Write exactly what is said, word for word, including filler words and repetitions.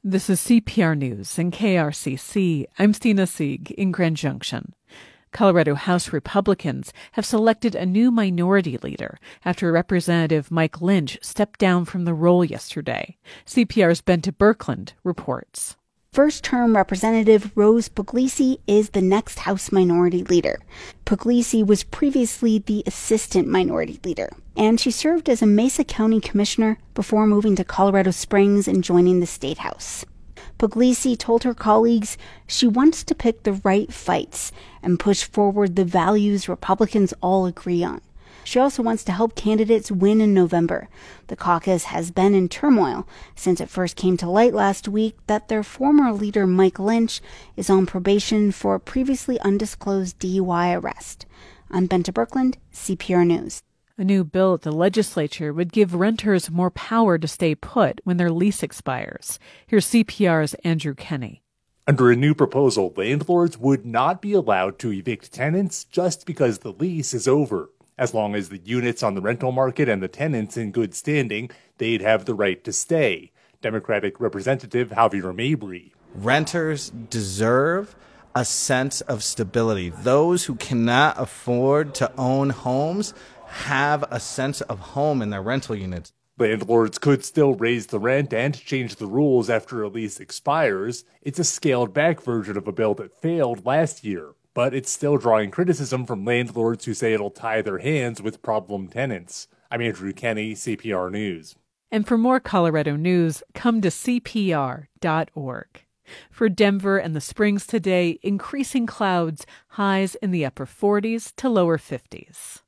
This is C P R News and K R C C. I'm Stina Sieg in Grand Junction. Colorado House Republicans have selected a new minority leader after Representative Mike Lynch stepped down from the role yesterday. C P R's Bente Birkeland reports. First-term Representative Rose Pugliese is the next House Minority Leader. Pugliese was previously the Assistant Minority Leader, and she served as a Mesa County Commissioner before moving to Colorado Springs and joining the State House. Pugliese told her colleagues she wants to pick the right fights and push forward the values Republicans all agree on. She also wants to help candidates win in November. The caucus has been in turmoil since it first came to light last week that their former leader, Mike Lynch, is on probation for a previously undisclosed D U I arrest. I'm Bente Birkeland, C P R News. A new bill at the legislature would give renters more power to stay put when their lease expires. Here's C P R's Andrew Kenney. Under a new proposal, landlords would not be allowed to evict tenants just because the lease is over. As long as the units on the rental market and the tenants in good standing, they'd have the right to stay. Democratic Representative Javier Mabry. Renters deserve a sense of stability. Those who cannot afford to own homes have a sense of home in their rental units. Landlords could still raise the rent and change the rules after a lease expires. It's a scaled-back version of a bill that failed last year, but it's still drawing criticism from landlords who say it'll tie their hands with problem tenants. I'm Andrew Kenney, C P R News. And for more Colorado news, come to C P R dot org. For Denver and the Springs today, increasing clouds, highs in the upper forties to lower fifties.